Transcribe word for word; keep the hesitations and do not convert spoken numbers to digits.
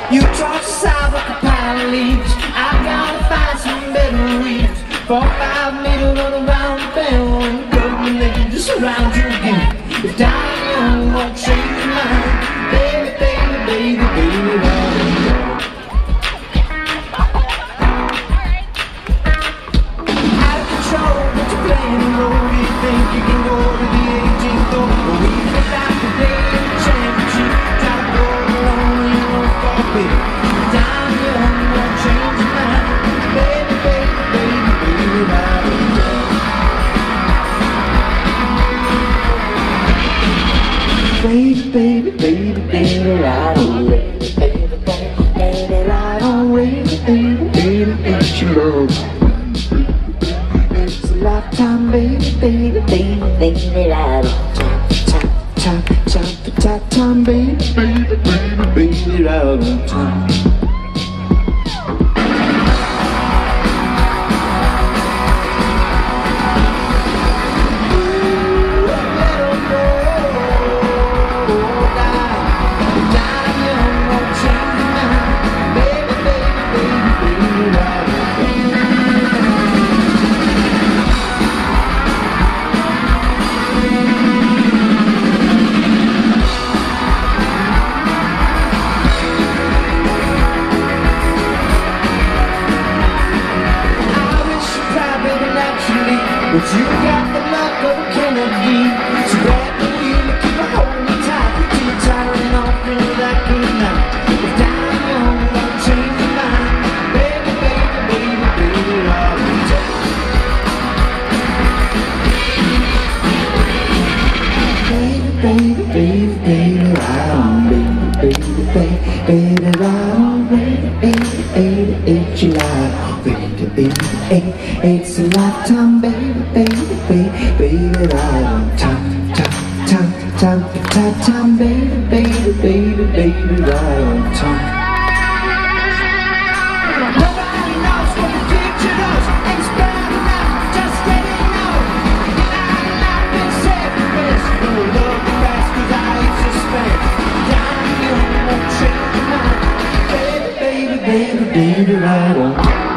You toss us out like a pile of leaves. I gotta find some better reefs. Four, five meter run around the bend. Government they just surround you again. If dying young won't change your mind, baby, baby, baby, baby, baby. Out of control, but you're playing the role. Do you think you can go to the eighteenth hole? But we can stop the day in the championship. Try to go alone, you won't fall, baby. Dying young won't change your mind, baby, baby, baby, baby, baby. Baby, baby, baby, baby, ride away. Baby, baby, baby, ride away. Baby, baby, ain't you love? It's a lifetime, baby, baby, baby, baby, ride on time, time, time, time, time, time, baby, baby, baby, baby, ride on time. But you got the luck of a Kennedy. So grab the wheel and keep it holding tight till you're tiring off into that good night. If dying young won't change your mind, baby, baby, baby, baby, ride on time. Baby, baby, baby, baby, ride on, baby, baby, baby, baby, ride on, baby, baby, baby, ain't you ride on, baby, baby, baby, it's a lifetime, baby, baby, baby, baby, ride on time, time, time, time, time, time, baby, baby, baby, baby, ride on time. Nobody knows what the future knows, and it's bad enough, just let it know. I've not been saved for this, no love the rest, cause I used to spend. Dying young won't change your mind, baby, baby, baby, baby, ride on.